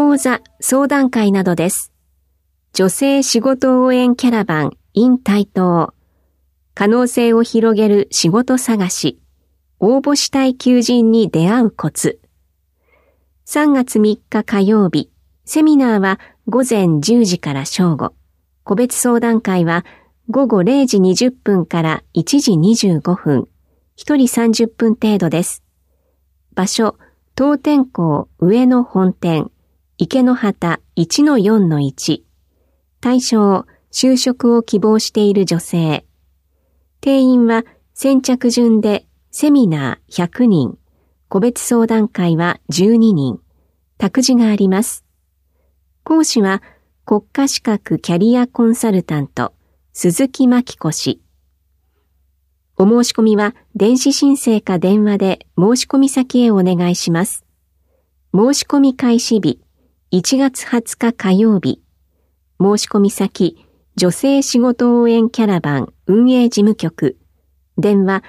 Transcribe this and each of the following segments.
講座、相談会などです。女性仕事応援キャラバン in 台東。可能性を広げる仕事探し。応募したい求人に出会うコツ。3月3日火曜日、セミナーは午前10時から正午。個別相談会は午後0時20分から1時25分。1人30分程度です。場所、東天港上野本店、池の端 1-4-1。対象、就職を希望している女性。定員は先着順でセミナー100人、個別相談会は12人、託児があります。講師は国家資格キャリアコンサルタント、鈴木真紀子氏。お申し込みは電子申請か電話で申し込み先へお願いします。申し込み開始日、1月20日火曜日。申し込み先、女性仕事応援キャラバン運営事務局。電話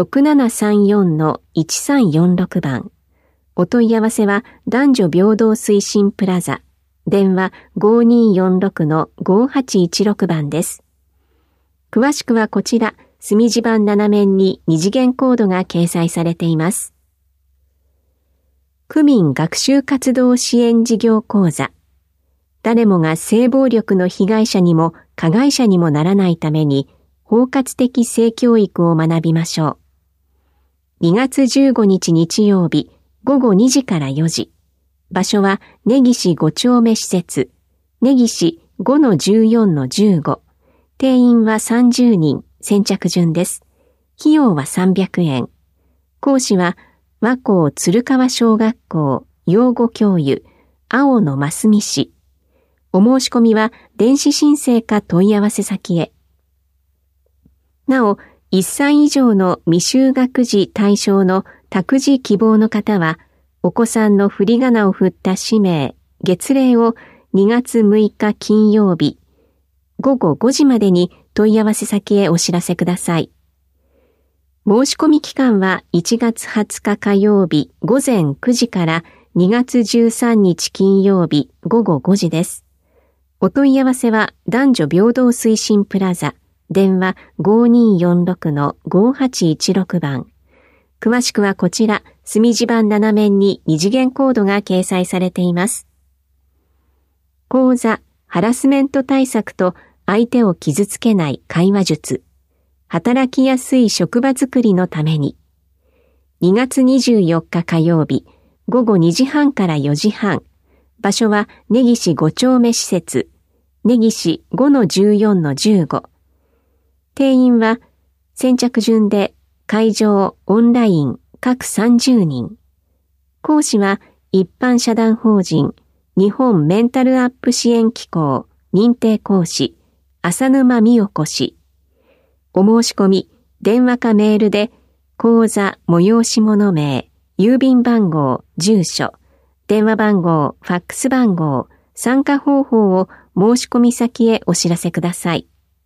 6734-1346番。お問い合わせは男女平等推進プラザ。電話5246-5816番です。詳しくはこちら、隅地版7面に二次元コードが掲載されています。区民学習活動支援事業講座。誰もが性暴力の被害者にも加害者にもならないために包括的性教育を学びましょう。2月15日日曜日午後2時から4時。場所は根岸5丁目施設、根岸 5-14-15。定員は30人、先着順です。費用は300円。講師は和光鶴川小学校養護教諭、青野真澄氏。お申し込みは電子申請か問い合わせ先へ。なお、1歳以上の未就学児対象の託児希望の方は、お子さんの振り仮名を振った氏名、月齢を2月6日金曜日、午後5時までに問い合わせ先へお知らせください。申し込み期間は1月20日火曜日午前9時から2月13日金曜日午後5時です。お問い合わせは男女平等推進プラザ、電話5246-5816番。詳しくはこちら、隅地版7面に二次元コードが掲載されています。講座、ハラスメント対策と相手を傷つけない会話術。働きやすい職場づくりのために。2月24日火曜日、午後2時半から4時半。場所は根岸5丁目施設、根岸 5-14-15。定員は先着順で会場オンライン各30人。講師は一般社団法人日本メンタルアップ支援機構認定講師浅沼美代子氏。お申し込み電話かメールで講座催し物名、郵便番号、住所、電話番号、ファックス番号、参加方法を申し込み先へお知らせください。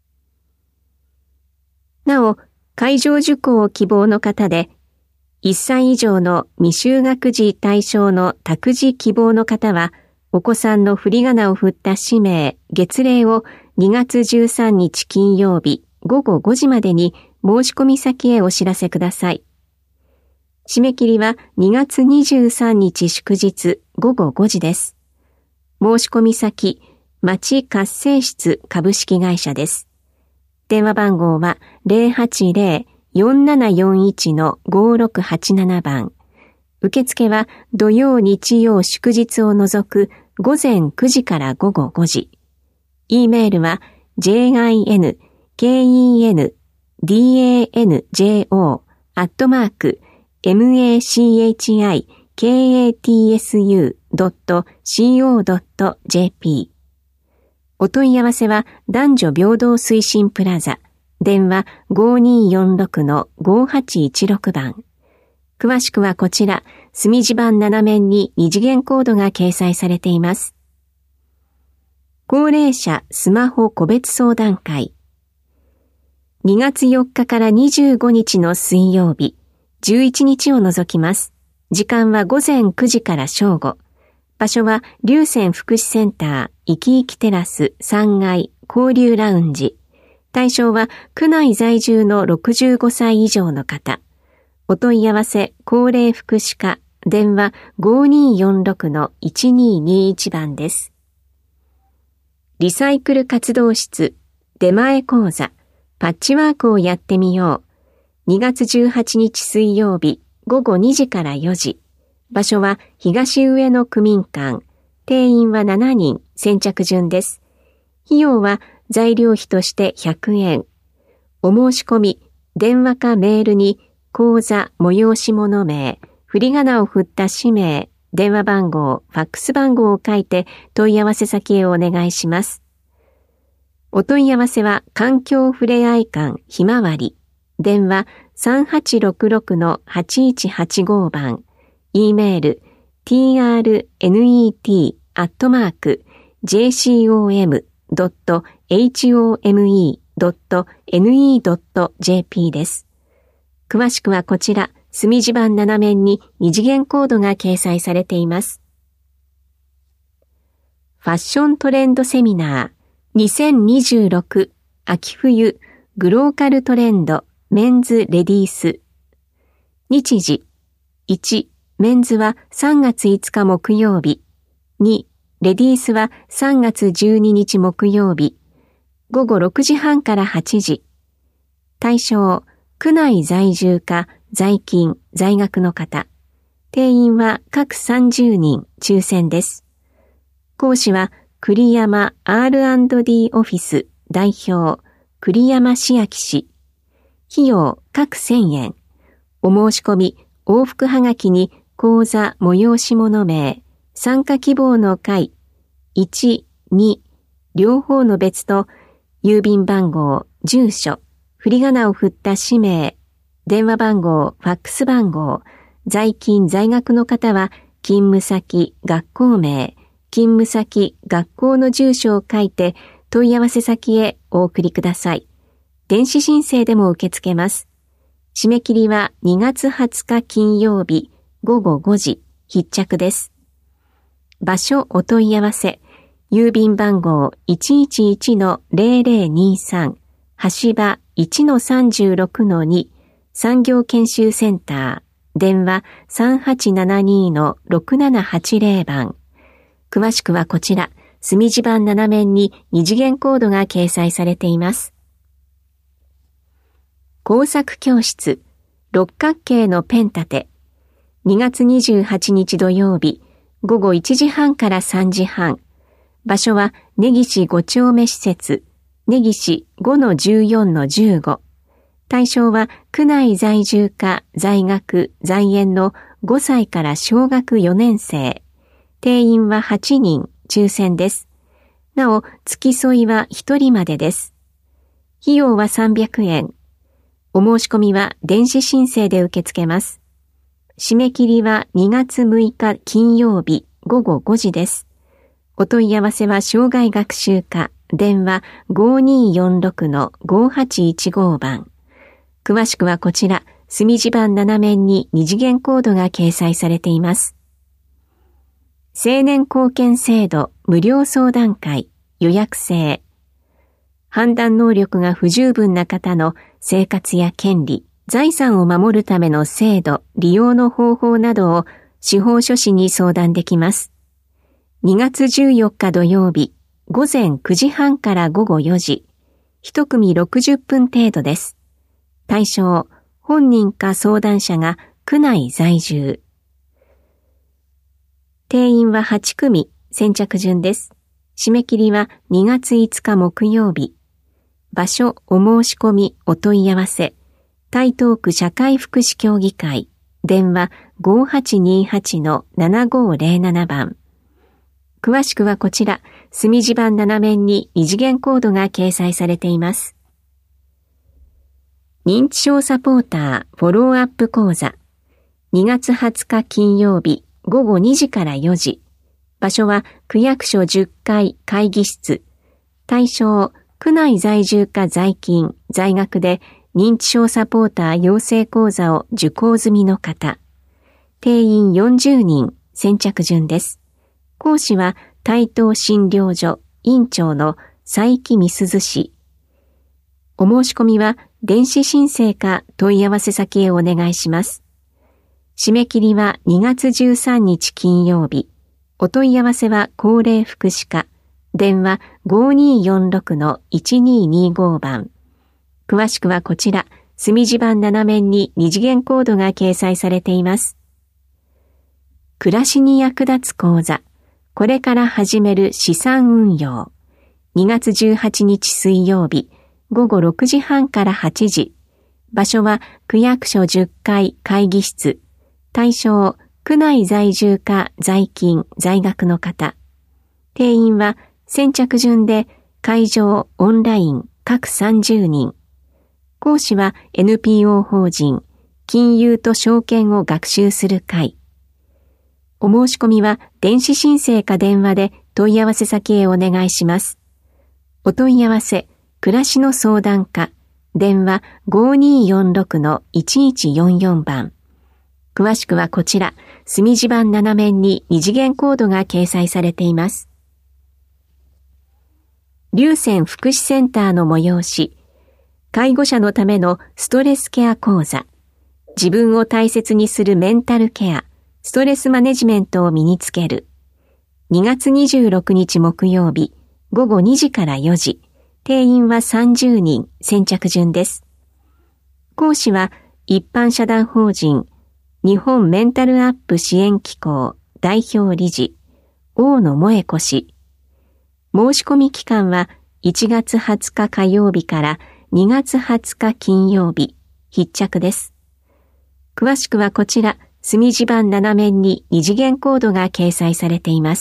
なお、会場受講を希望の方で、1歳以上の未就学児対象の託児希望の方は、お子さんの振り仮名を振った氏名、月齢を2月13日金曜日午後5時までに申し込み先へお知らせください。締め切りは2月23日祝日午後5時です。申し込み先、町活性室株式会社です。電話番号は 080-4741-5687 番。受付は土曜日曜祝日を除く午前9時から午後5時。E メールは jinkendanjo@machikatsu.co.jp。お問い合わせは男女平等推進プラザ、電話 5246-5816 番。詳しくはこちら、隅地版7面に二次元コードが掲載されています。高齢者スマホ個別相談会。2月4日から25日の水曜日、11日を除きます。時間は午前9時から正午。 場所は龍泉福祉センターいきいきテラス3階交流ラウンジ。対象は区内在住の65歳以上の方。お問い合わせ高齢福祉課電話 5246-1221 番です。リサイクル活動室出前講座パッチワークをやってみよう。2月18日水曜日午後2時から4時。場所は東上野区民館。定員は7人。先着順です。費用は材料費として100円。お申し込み、電話かメールに講座催し物名、振り仮名を振った氏名、電話番号、ファックス番号を書いて問い合わせ先へお願いします。お問い合わせは環境ふれあい館ひまわり。電話 3866-8185 番。E メール trnet@jcom.home.ne.jp です。詳しくはこちら、墨字盤7面に二次元コードが掲載されています。ファッショントレンドセミナー2026秋冬グローカルトレンドメンズレディース。日時1、メンズは3月5日木曜日。2、レディースは3月12日木曜日。午後6時半から8時。対象、区内在住か在勤、在学の方。定員は各30人、抽選です。講師は栗山 R&D オフィス代表、栗山千秋氏。費用各1000円。お申し込み、往復はがきに講座催し物名、参加希望の会、1、2、両方の別と、郵便番号、住所、振り仮名を振った氏名、電話番号、ファックス番号、在勤在学の方は、勤務先、学校名、勤務先、学校の住所を書いて、問い合わせ先へお送りください。電子申請でも受け付けます。締め切りは2月20日金曜日、午後5時、必着です。場所お問い合わせ、郵便番号 111-0023、橋場 1-36-2、産業研修センター、電話 3872-6780 番。詳しくはこちら、墨字盤7面に二次元コードが掲載されています。工作教室、六角形のペン立て。2月28日土曜日、午後1時半から3時半。場所は根岸5丁目施設、根岸 5-14-15。対象は区内在住か在学、在園の5歳から小学4年生。定員は8人、抽選です。なお、付き添いは1人までです。費用は300円。お申し込みは電子申請で受け付けます。締め切りは2月6日金曜日午後5時です。お問い合わせは障害学習課、電話 5246-5815 番。詳しくはこちら、墨字盤7面に二次元コードが掲載されています。青年貢献制度無料相談会予約制。判断能力が不十分な方の生活や権利、財産を守るための制度、利用の方法などを司法書士に相談できます。2月14日土曜日、午前9時半から午後4時、1組60分程度です。対象、本人か相談者が区内在住。定員は8組、先着順です。締め切りは2月5日木曜日。場所、お申し込み、お問い合わせ。台東区社会福祉協議会、電話 5828-7507 番。詳しくはこちら、墨字盤7面に二次元コードが掲載されています。認知症サポーターフォローアップ講座。2月20日金曜日午後2時から4時。場所は区役所10階会議室。対象、区内在住か在勤、在学で認知症サポーター養成講座を受講済みの方。定員40人、先着順です。 講師は台東診療所院長の佐伯美鈴氏。お申し込みは電子申請か問い合わせ先へお願いします。締め切りは2月13日金曜日。お問い合わせは高齢福祉課。電話 5246-1225 番。詳しくはこちら、墨字盤7面に二次元コードが掲載されています。暮らしに役立つ講座。これから始める資産運用。2月18日水曜日、午後6時半から8時。場所は区役所10階会議室。対象、区内在住か在勤、在学の方。定員は先着順で会場、オンライン、各30人。講師は NPO 法人、金融と証券を学習する会。お申し込みは電子申請か電話で問い合わせ先へお願いします。お問い合わせ、暮らしの相談課、電話 5246-1144 番。詳しくはこちら、墨字盤7面に二次元コードが掲載されています。龍泉福祉センターの催し、介護者のためのストレスケア講座、自分を大切にするメンタルケア、ストレスマネジメントを身につける。2月26日木曜日、午後2時から4時、定員は30人、先着順です。講師は一般社団法人、日本メンタルアップ支援機構代表理事、大野萌子氏。申し込み期間は1月20日火曜日から2月20日金曜日、必着です。詳しくはこちら、墨字盤7面に二次元コードが掲載されています。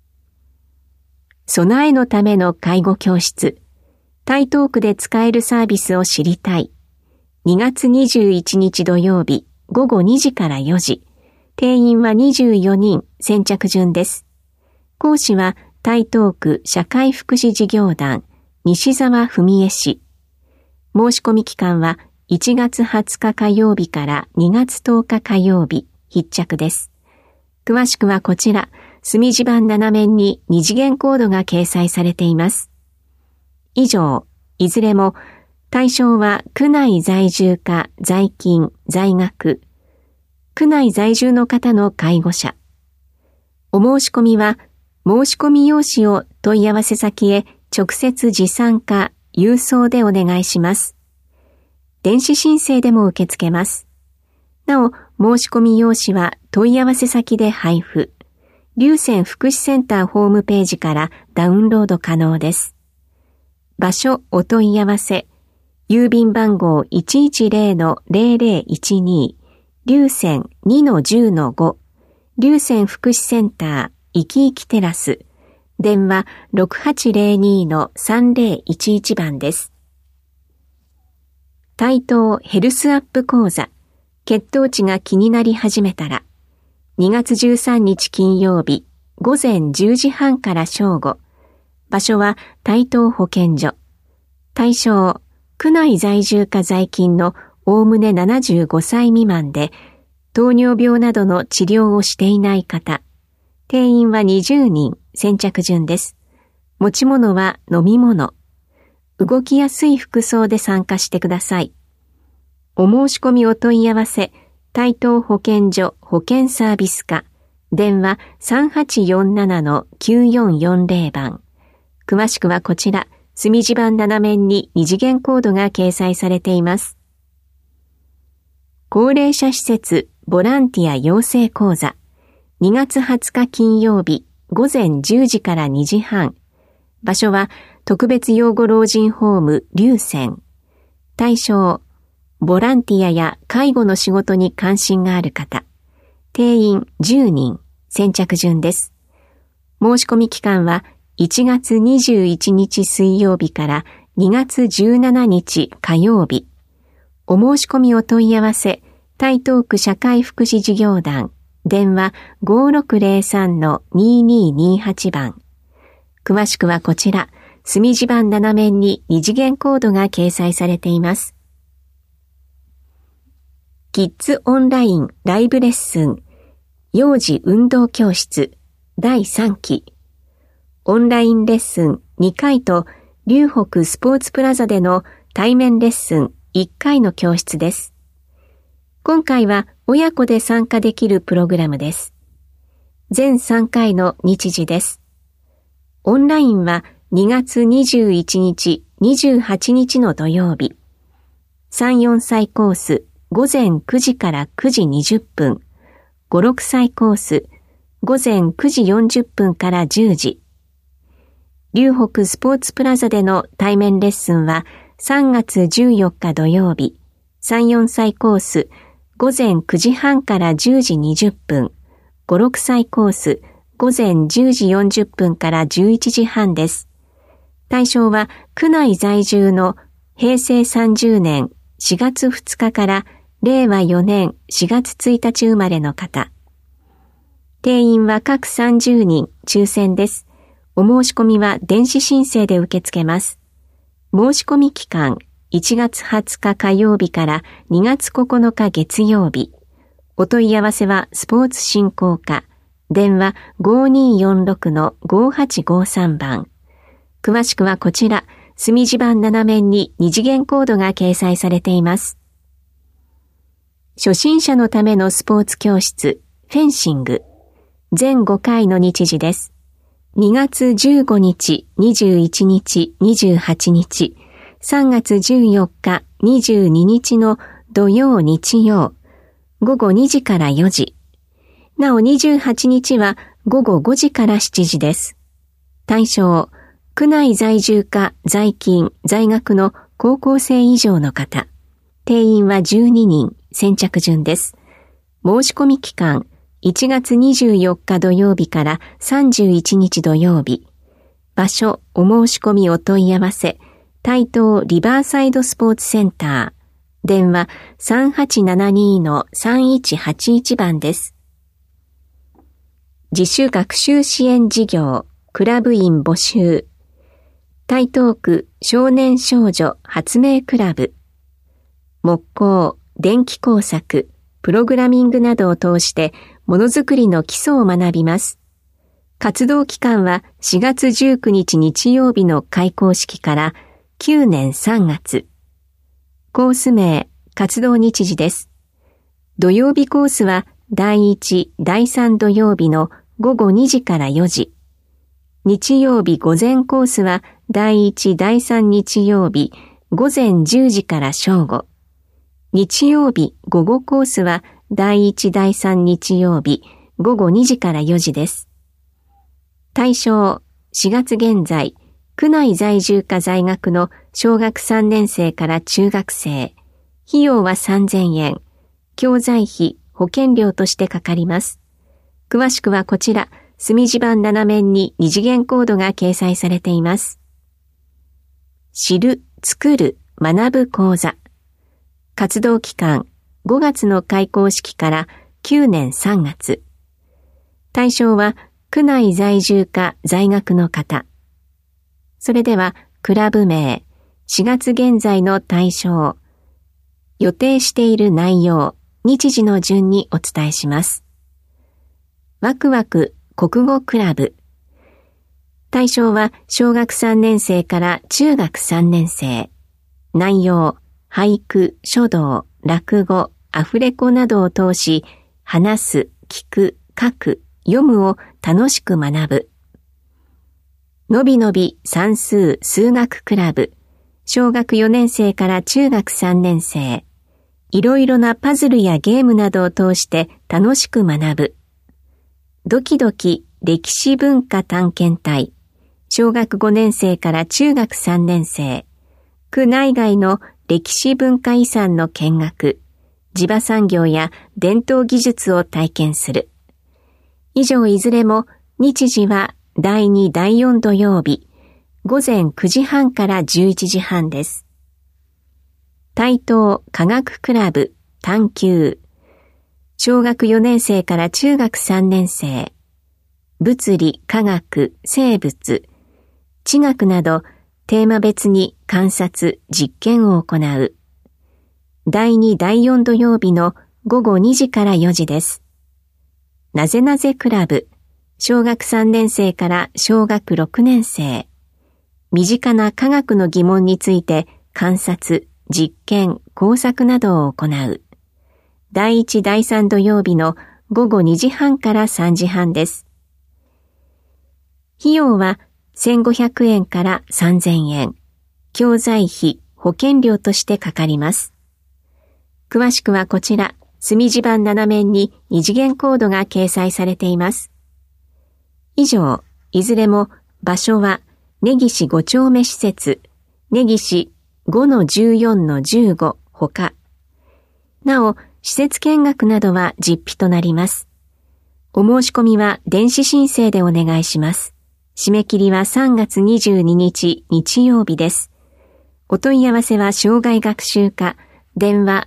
備えのための介護教室、台東区で使えるサービスを知りたい。2月21日土曜日、午後2時から4時、定員は24人、先着順です。講師は台東区社会福祉事業団、西澤文江氏。申し込み期間は1月20日火曜日から2月10日火曜日、必着です。詳しくはこちら、墨字盤7面に二次元コードが掲載されています。以上、いずれも対象は区内在住か在勤、在学、区内在住の方の介護者。お申し込みは申し込み用紙を問い合わせ先へ直接持参か郵送でお願いします。電子申請でも受け付けます。なお、申し込み用紙は問い合わせ先で配布。龍泉福祉センターホームページからダウンロード可能です。場所お問い合わせ、郵便番号 110-0012 龍泉 2-10-5 龍泉福祉センターいきいきテラス電話 6802-3011 番です。台東ヘルスアップ講座、血糖値が気になり始めたら、2月13日金曜日、午前10時半から正午。場所は台東保健所。対象、区内在住か在勤のおおむね75歳未満で、糖尿病などの治療をしていない方。定員は20人、先着順です。持ち物は飲み物。動きやすい服装で参加してください。お申し込みお問い合わせ、台東保健所保健サービス課、電話 3847-9440 番。詳しくはこちら、墨字盤7面に二次元コードが掲載されています。高齢者施設ボランティア養成講座、2月20日金曜日、午前10時から2時半。場所は特別養護老人ホーム龍泉。対象、ボランティアや介護の仕事に関心がある方。定員10人、先着順です。申し込み期間は1月21日水曜日から2月17日火曜日。お申し込みお問い合わせ、台東区社会福祉事業団、電話 5603-2228 番。詳しくはこちら、墨字盤7面に二次元コードが掲載されています。キッズオンラインライブレッスン、幼児運動教室、 第3期。オンラインレッスン2回と龍北スポーツプラザでの対面レッスン1回の教室です。今回は親子で参加できるプログラムです。全3回の日時です。オンラインは2月21日、28日の土曜日。3、4歳コース午前9時から9時20分。5、6歳コース午前9時40分から10時。龍北スポーツプラザでの対面レッスンは3月14日土曜日。3、4歳コース午前9時半から10時20分。5、6歳コース午前10時40分から11時半です。対象は区内在住の平成30年4月2日から令和4年4月1日生まれの方。定員は各30人抽選です。お申し込みは電子申請で受け付けます。申し込み期間1月20日火曜日から2月9日月曜日。お問い合わせはスポーツ振興課。電話 5246-5853 番。詳しくはこちら、墨字盤7面に2次元コードが掲載されています。初心者のためのスポーツ教室、フェンシング。全5回の日時です。2月15日、21日、28日、3月14日、22日の土曜日曜、午後2時から4時。なお28日は午後5時から7時です。対象、区内在住か在勤、在学の高校生以上の方。定員は12人、先着順です。申し込み期間、1月24日土曜日から31日土曜日。場所、お申し込みお問い合わせ、台東リバーサイドスポーツセンター。電話 3872-3181 番です。自主学習支援事業、クラブ員募集。台東区少年少女発明クラブ。木工、電気工作、プログラミングなどを通してものづくりの基礎を学びます。活動期間は4月19日日曜日の開講式から9年3月。コース名、活動日時です。土曜日コースは第1、第3土曜日の午後2時から4時。日曜日午前コースは第1、第3日曜日午前10時から正午。日曜日午後コースは第1、第3日曜日午後2時から4時です。対象、4月現在、区内在住か在学の小学3年生から中学生。費用は3000円。教材費、保険料としてかかります。詳しくはこちら、墨字盤7面に2次元コードが掲載されています。知る、作る、学ぶ講座。活動期間、5月の開講式から9年3月。対象は、区内在住か在学の方。それでは、クラブ名、4月現在の対象、予定している内容、日時の順にお伝えします。ワクワク国語クラブ。対象は小学3年生から中学3年生。内容、俳句、書道、落語、アフレコなどを通し、話す、聞く、書く、読むを楽しく学ぶ。のびのび算数・数学クラブ。小学4年生から中学3年生。いろいろなパズルやゲームなどを通して楽しく学ぶ。ドキドキ歴史文化探検隊。小学5年生から中学3年生。区内外の歴史文化遺産の見学。地場産業や伝統技術を体験する。以上いずれも日時は第2、第4土曜日、午前9時半から11時半です。台東科学クラブ探究。小学4年生から中学3年生。物理、科学、生物、地学などテーマ別に観察、実験を行う。第2、第4土曜日の午後2時から4時です。なぜなぜクラブ。 小学3年生から小学6年生。身近な科学の疑問について観察、実験、工作などを行う。第1、第3土曜日の午後2時半から3時半です。費用は1500円から3000円。教材費、保険料としてかかります。詳しくはこちら、墨字盤7面に二次元コードが掲載されています。以上、いずれも場所は根岸5丁目施設、根岸 5-14-15 ほか。なお、施設見学などは実費となります。お申し込みは電子申請でお願いします。締め切りは3月22日日曜日です。お問い合わせは生涯学習課、電話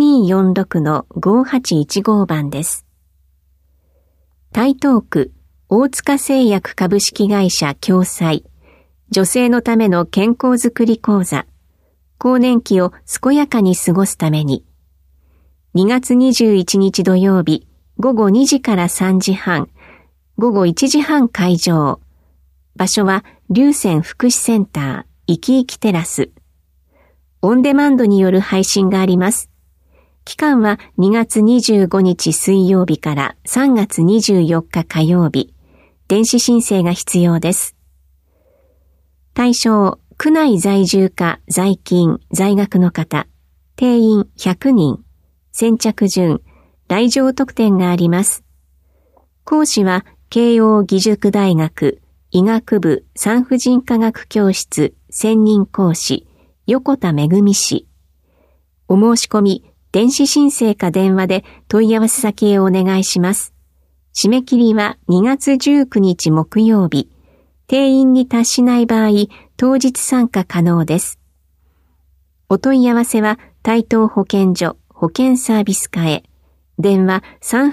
5246-5815 番です。台東区大塚製薬株式会社共催女性のための健康づくり講座更年期を健やかに過ごすために2月21日土曜日午後2時から3時半午後1時半会場場所は龍泉福祉センターいきいきテラスオンデマンドによる配信があります。期間は2月25日水曜日から3月24日火曜日。電子申請が必要です。対象、区内在住か在勤、在学の方。定員100人。先着順、来場特典があります。講師は慶應義塾大学医学部産婦人科学教室専任講師。横田めぐみ氏。お申し込み、電子申請か電話で問い合わせ先へお願いします。締め切りは2月19日木曜日。定員に達しない場合、当日参加可能です。お問い合わせは台東保健所保健サービス課へ。電話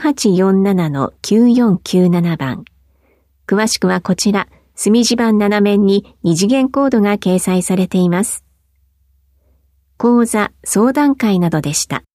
3847-9497 番。詳しくはこちら、墨字盤7面に二次元コードが掲載されています。講座、相談会などでした。